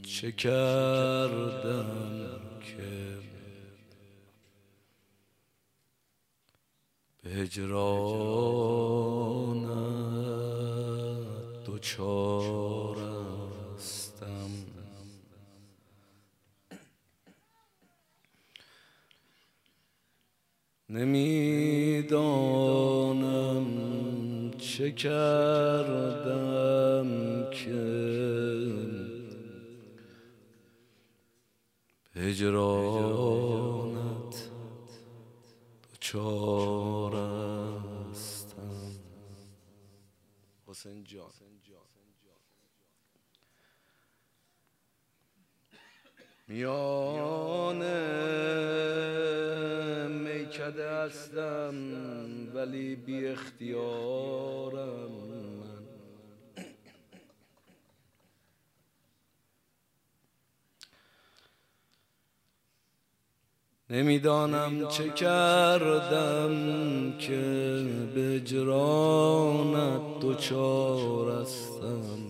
چه کردم که به هجرانت دچار هستم. نمیدانم چه کردم که به هجرانت دچار هستم. حسین جان میان میکده هستم ولی بی اختیارم من. نمیدانم چه کردم که به هجرانت دچار هستم.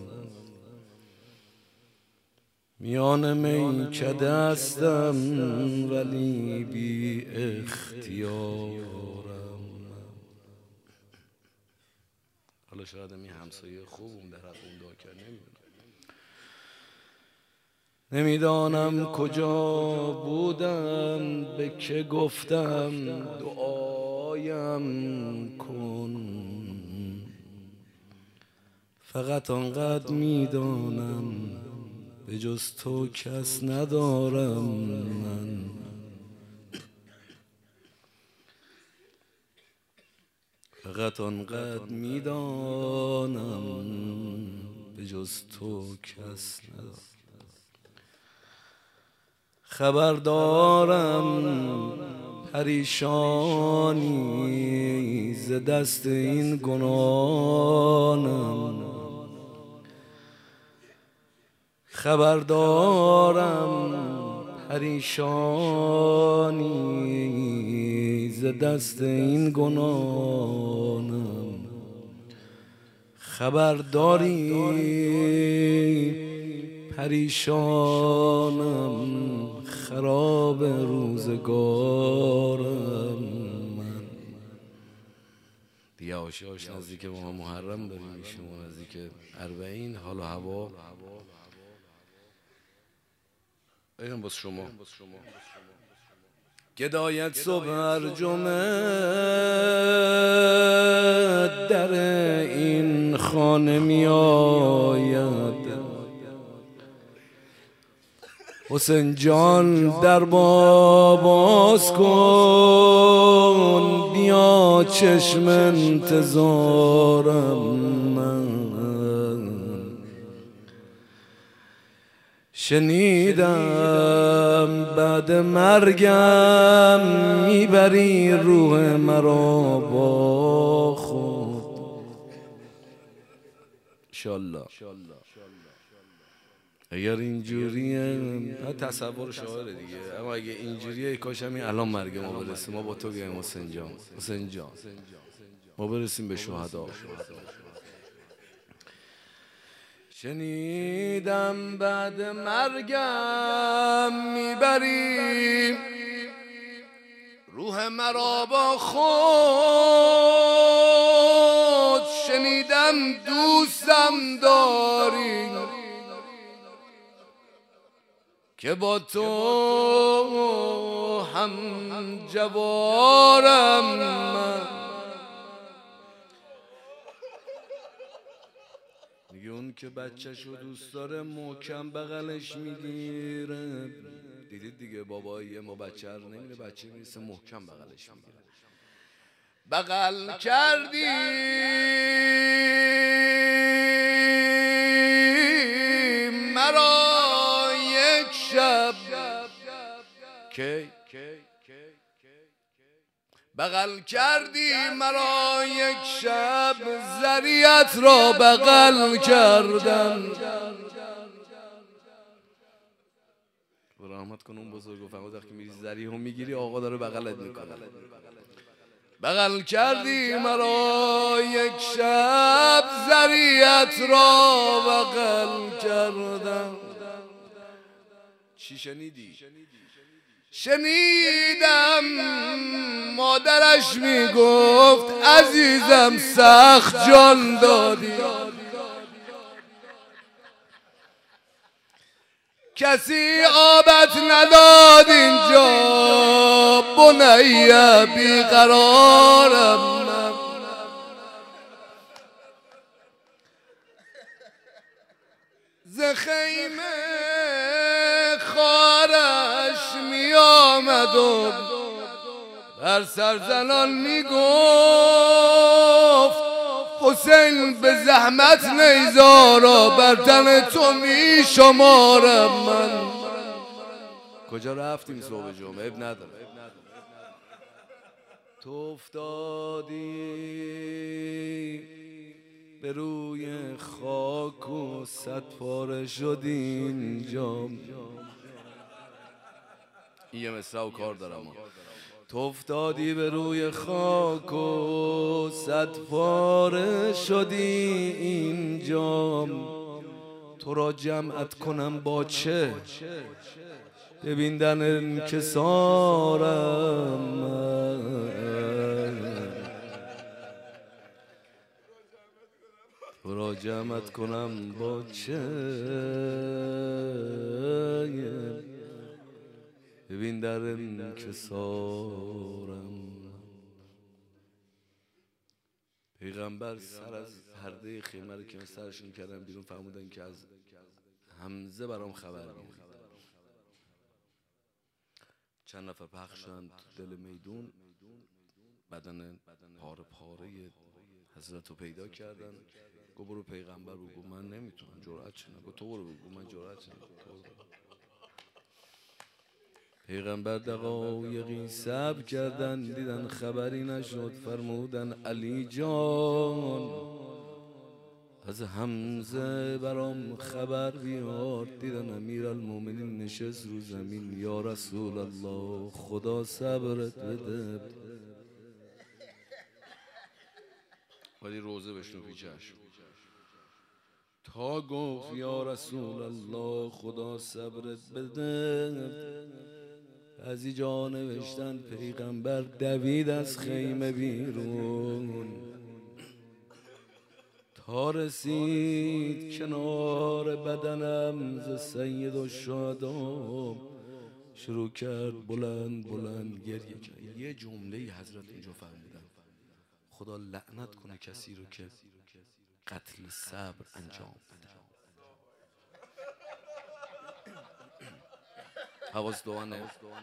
میان میکده هستم ولی بی اختیارم. حالا شاید این همسایه خوبم در حق اون دعا کرد، نمیدانم کجا بودم، به که گفتم دعایم کن. فقط آنقدر میدانم به جز تو کس ندارم من. فقط آنقدر میدانم به جز تو کس ندارم. خبر دارم پریشانی ز دست این گناهانم. خبر دارم پریشانی ز دست این گناهانم. خبر داری پریشانم، خراب روزگارم من. دیگه آش نزدیک ما محرم داریم میشیم و نزدیک 40. حال و هوا اینم باز شما گدایت صبح هر جمعه در این خانه می آید. حسین جان در باز کن، بیا چشم انتظارم من. شنیدم بعد مرگم میبری روح مرا با خود. انشالله اگر اینجوریه تصور شاعره دیگه، اما اگه اینجوریه کاش همین الان مرگ ما برسه، ما با تو بیایم حسین جان. حسین جان ما برسیم به شهدا. شنیدم بعد مرگم میبری روح مرا با خود. شنیدم دوستم داری که با تو هم جوارم من. میگه اون که بچه‌شو دوست داره محکم بغلش میگیره. دیدید دیگه بابایی ما بچه رو نمیره، بچه میرسه محکم بغلش میگیره. بغل کردی مرا یک شب کی بغل کردی مرا یک شب، ذریت را بغل کردم. رحمت کن اون بزرگو، فهمید وقتی میری ذریه هم میگیری آقا داره بغلت میکنه. بغل کردی مرا یک شب، ذریت را بغل کردم. چی شنیدی؟ شنیدم مادرش میگفت عزیزم سخت جان دادی، کسی آبت نداد اینجا، بنیه بیقرارم من. ز خیمه خارش می آمد و بر سرزنان می گفت حسین به زحمت نیزارا بر تن تو می شمارم من. کجا رفتیم صبح جمعه؟ اب نداره. تو افتادی به روی خاک و صد پاره شد اینجا. یه مصرع و کار دارم. تو افتادی به روی خاک و صد پاره شدی اینجا. تو را جمعت کنم با چه؟ ببین در انکسارم. تو را جمعت کنم با چه؟ ببین در انکسارم. پیغمبر سر از پرده خیمه رو که سرشون کردن بیرون فرمودن که از حمزه برام خبر میاد. چند نفر پخش شدن تو دل میدون، بدن پاره پاره حضرت رو پیدا کردن. گو برو پیغمبر بگو من نمیتونم، جرأت چنه. گو تو برو بگو من جرأت چنه. پیغمبر دقایقی صبر کردن، دیدن خبری نشد، فرمودن علی جان از حمزه برام خبر بیار. دیدن امیرالمومنین نشست رو زمین. یا رسول الله خدا صبرت بده. ولی روزه بشنو پیچش تا گفت یا رسول الله خدا صبرت بده. از اینجا نوشتن پیغمبر دوید از خیمه بیرون تا رسید کنار بدنم ز سید الشهدا. شروع کرد بلند بلند گریه کرد. یه جمله حضرت اینجا فرمودن خدا لعنت کنه کسی رو که قتل صبر انجام بده. حواس دوانه.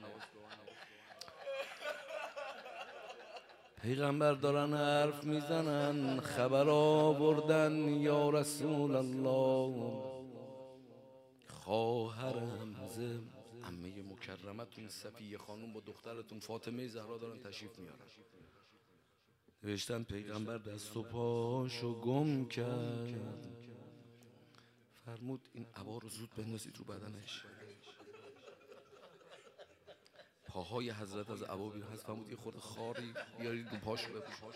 پیغمبر دارن حرف میزنن، خبر آوردن یا رسول الله خواهر حمزه عمه مکرمتون صفیه خانم با دخترتون فاطمه زهرا دارن تشریف میارن. نوشتن پیغمبر دست و پاشو گم کرد. فرمود این عبا رو زود بندازید رو بدنش. پاهای حضرت از عبا بیرون هست. فرمود یه خورده خاری بیارید رو پاشو بپوشید.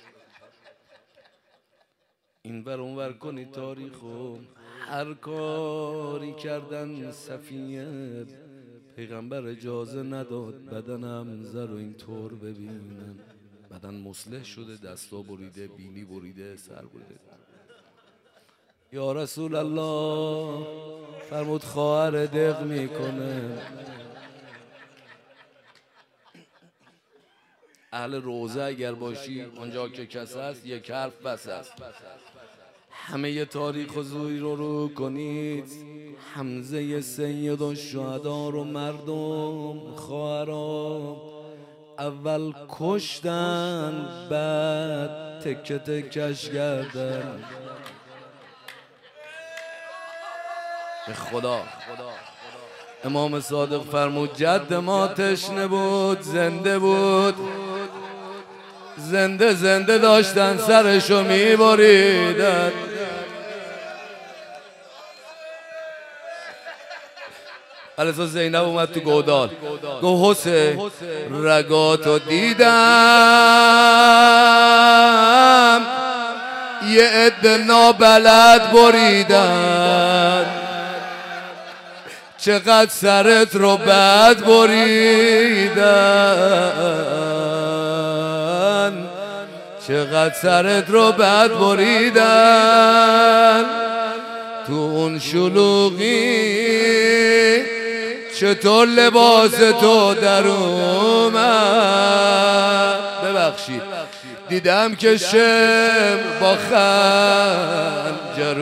این ور اون ور کنید تاریخو. هر کاری کردن صفیه. پیغمبر اجازه نداد بدن حمزه رو اینطور ببینن. بدن مصلح شده، دستا بریده، بینی بریده، سر بریده. یا رسول الله فرمود خواهر دق میکنه. اهل روزه اگر باشی اونجا که کس هست یک حرف بس است. همه تاریخ و زوی رو کنید. حمزه سید الشهدا رو مردم خواهرام اول کشتن بعد تکه تکش کردن. به خدا امام صادق فرمود جد ما تشنه بود، زنده بود، زنده زنده داشتن سرشو میبریدن. علیزا زینب اومد تو گودال گفت حسین رگاتو دیدم یه عده نابلد بریدن. چقدر سرت رو بد بریدن، چقدر سرت رو بد بریدن تو اون شلوغی. چطور لباس تو در اومد، ببخشید دیدم که شمر با خنجر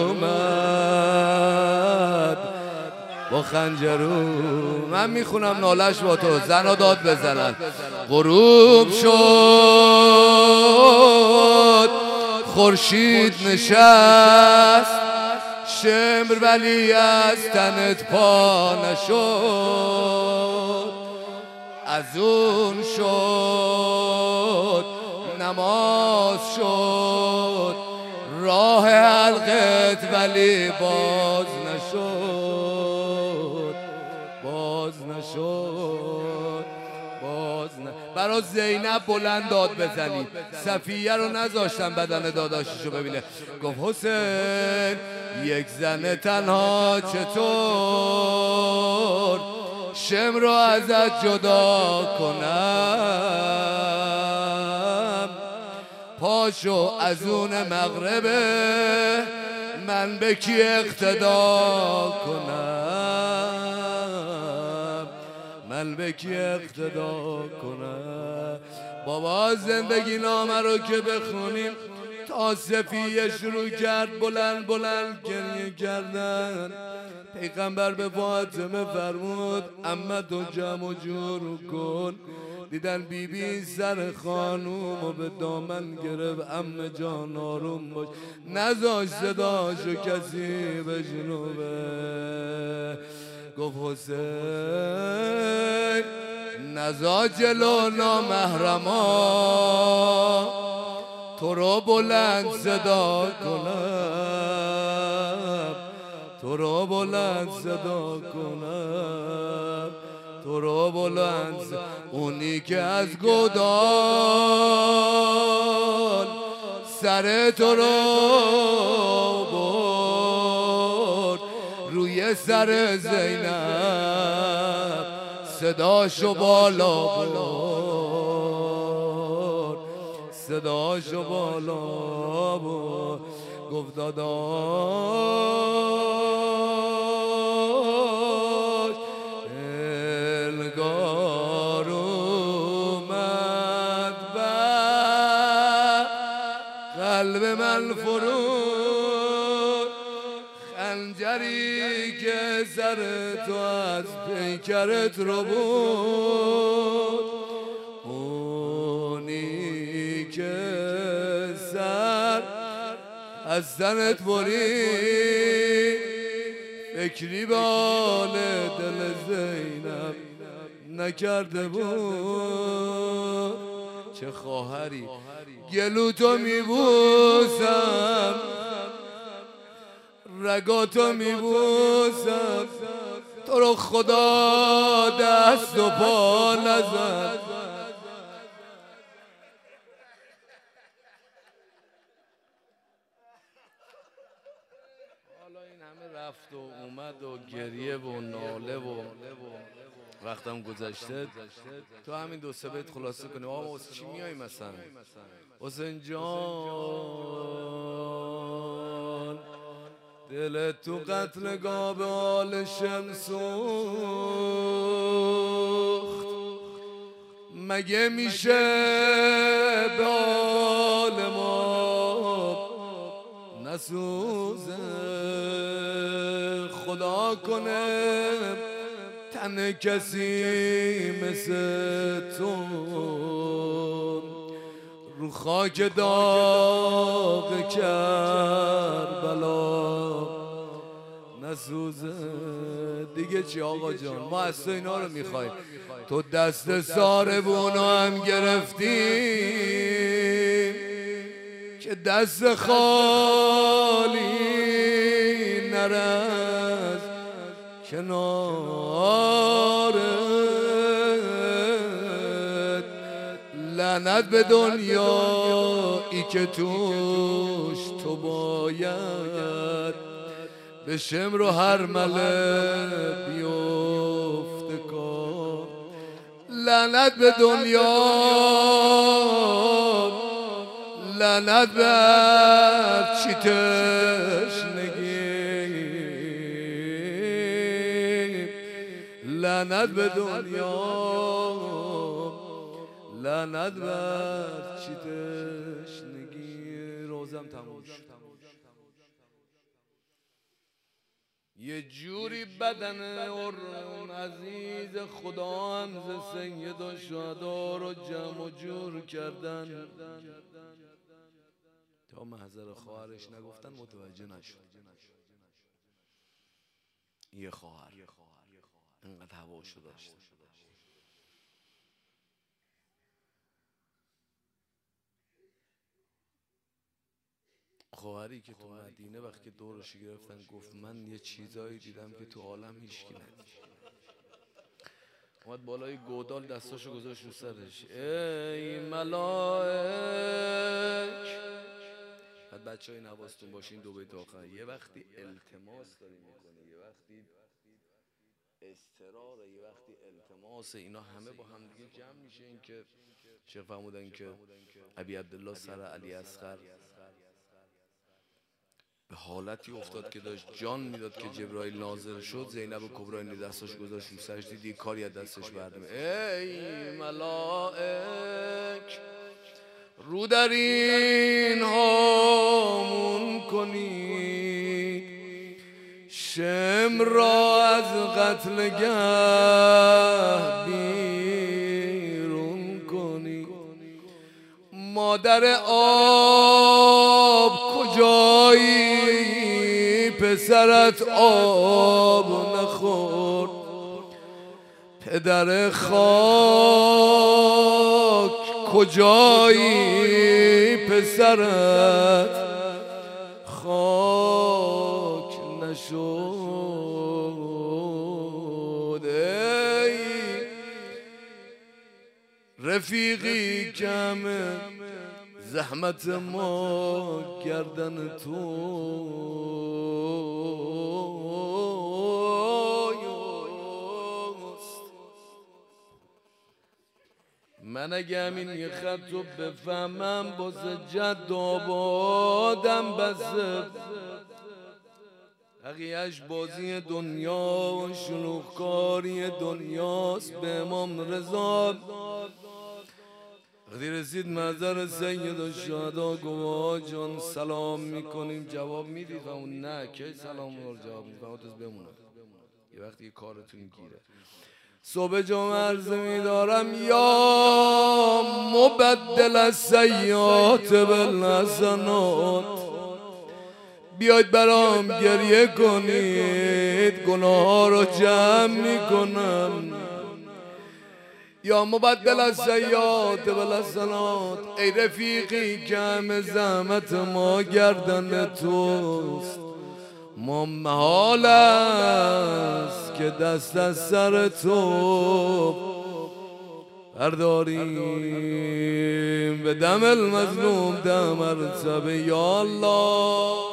اومد، با خنجر. من میخونم نالش با تو، زنا داد بزنن. غروب شد خورشید نشست، شمر ولی از تنت پا نشد. از اون شد نماز شد راه حلقت ولی باز نشد، باز نشد، باز برای زینب بلند داد بزنید. صفیه رو نذاشتن بدن داداششو ببینه. گفت حسین یک زن تنها چطور شمر رو ازت جدا کنم؟ پاشو از اون مغربه من به کی اقتدا کنم؟ من به کی اقتدا کنم؟ بابا زندگی نامه رو که بخونیم تا صفیه شروع کرد بلند بلند گریه کردن. پیغمبر به فاطمه فرمود اما تو جمع و جور کن. دیدن بیبی سر خانوم به دامن گرفت. عمه جان آروم باش، نذاش صداشو کسی بشنوه. گفت حسین نذار جلو نامحرما تو رو بلند صدا کنم، تو رو بلند صدا کنم، تو رو بلند اونی که از گودال سر تو رو برد روی سر زینب صداشو بالا برد، صداشو بالا برد. گفت داداش الگار اومد بر قلب من فرود، خنجری که سر تو از پیکرت رو بود، اونی که سر از زنت برید. فکری به حال دل زینب نکرده بود. چه خواهری گلو تو میبوسم، رگا تو میبوسم، تو رو خدا دست و پا نزن. حالا این همه رفت و اومد و گریه و ناله و وقتم گذشته. تو همین دو سه بیت خلاصه کنی. آقا واسه چی میای مثلا؟ حسین جان دلت تو قتلگاه به حال شمسوخت، مگه میشه به حال ما نسوزه؟ خدا کنه تن کسی مثل تو رو خاک داغ کربلا نسوزه. دیگه چی آقا جان؟ ما از تو اینا رو میخوایم. تو دست ساربونو هم گرفتی که دست خالی نرز کنارت. لعنت به دنیایی که توش تو باید به شمر و هرمله لعنت به دنیا، لعنت بر چی تشنگی، لعنت به دنیا، لعنت بر چی تشنگی. روزم تموم شد. یه جوری بدن ارم عزیز خدا هم ز سید و شهدا رو جمع و جور کردن تا محضر خواهرش نگفتن متوجه نشد. یه خواهر اینقدر هواشو داشت. خواهری که تو مدینه وقتی دورش گرفتن گفت من یه چیزایی دیدم که تو عالم هیچکی ندید. اومد بالای گودال دستاشو گذاشت رو سرش. ای ملائک، بعد بچه های نواستون باشین دو بیت آخر. یه وقتی التماس داری میکنی، یه وقتی استراره، یه وقتی التماس، اینا همه با هم دیگه جمع میشه. این که شیخ فرمودن که ابی عبدالله سر علی اصغر به حالتی افتاد که داشت جان میداد که جبرائیل نازل شد. زینب کبرا این دستش گذاشت رو سرش، دیدی کاری از دستش بردم. ای ملائک، رو در این هامون کنید، شم را از قتلگه بیرون کنید. مادر آب کجایی، پسرت آب نخورد. پدر خاک کجایی، پسرت خاک نشد. ای رفیقی کم زحمت ما گردن توست. من اگه همین یه خط رو بفهمم بازه جد آبادم بسه. بقیهش بازی دنیا و شلوغکاری دنیاست. به امام رضا وقتی رسید محضر سید و شهدا گفت جان سلام میکنیم، جواب میدید؟ و اون نه، که سلام رو جواب میدید؟ و بمونه یه وقتی یه کارتون گیره. صبح جمعه عرض میدارم یا مبدل السیئات بالحسنات، بیاید برام گریه کنید، گناه رو جمع میکنم. یا مبدل السیئات بالحسنات، ای رفیقی که همه زحمت ما گردن توست. ما محال است که دست از سر تو برداریم، به دم المظلوم دم مرتبه. یا الله